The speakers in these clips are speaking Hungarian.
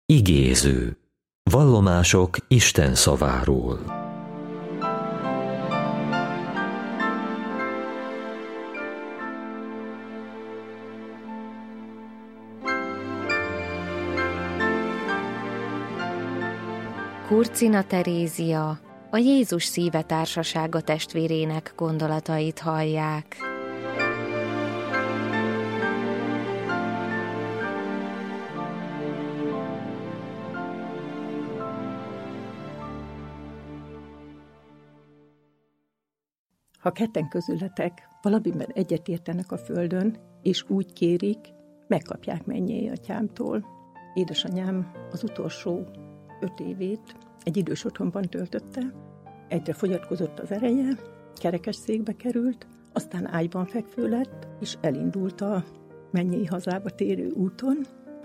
Igéző. Vallomások Isten szaváról. Kurcina Terézia, a Jézus Szíve Társasága testvérének gondolatait hallják. Ha ketten közületek valamiben egyetértenek a földön, és úgy kérik, megkapják mennyei atyámtól. Édesanyám az utolsó 5 évét egy idős otthonban töltötte, egyre fogyatkozott az ereje, kerekesszékbe került, aztán ágyban fekvő lett, és elindult a mennyei hazába térő úton,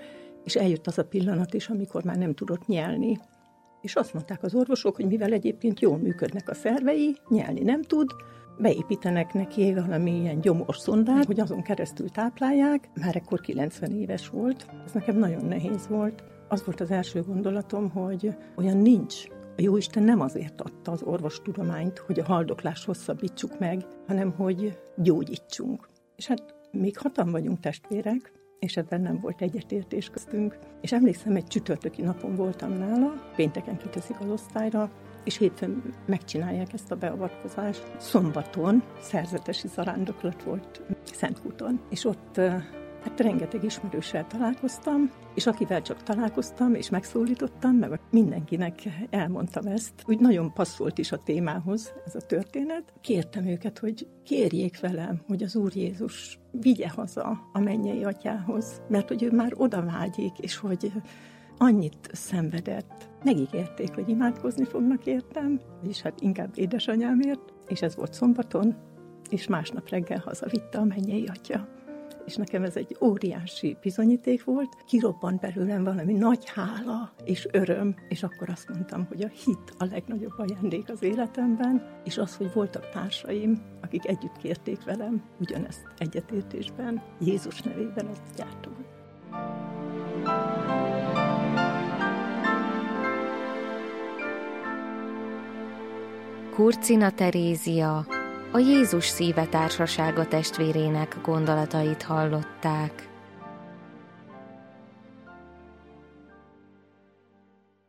és eljött az a pillanat is, amikor már nem tudott nyelni. És azt mondták az orvosok, hogy mivel egyébként jól működnek a szervei, nyelni nem tud, beépítenek neki valamilyen gyomorszondát, hogy azon keresztül táplálják. Már ekkor 90 éves volt. Ez nekem nagyon nehéz volt. Az volt az első gondolatom, hogy olyan nincs. A Jóisten nem azért adta az orvostudományt, hogy a haldoklást hosszabbítsuk meg, hanem hogy gyógyítsunk. És hát még 6-an vagyunk testvérek, és ebben nem volt egyetértés köztünk. És emlékszem, egy csütörtöki napon voltam nála, pénteken kiteszik az osztályra, és hétfőn megcsinálják ezt a beavatkozást. Szombaton szerzetesi zarándoklat volt Szentkúton, és ott hát rengeteg ismerőssel találkoztam, és akivel csak találkoztam, és megszólítottam, meg mindenkinek elmondtam ezt. Úgy nagyon passzolt is a témához ez a történet. Kértem őket, hogy kérjék velem, hogy az Úr Jézus vigye haza a mennyei atyához, mert hogy ő már oda vágyik, és hogy annyit szenvedett. Megígérték, hogy imádkozni fognak értem, és hát inkább édesanyámért, és ez volt szombaton, és másnap reggel hazavitte a mennyei atya. És nekem ez egy óriási bizonyíték volt, kirobbant belőlem valami nagy hála és öröm, és akkor azt mondtam, hogy a hit a legnagyobb ajándék az életemben, és az, hogy voltak társaim, akik együtt kérték velem ugyanezt egyetértésben, Jézus nevében az atyától. Kurcina Terézia, a Jézus Szíve Társasága testvérének gondolatait hallották.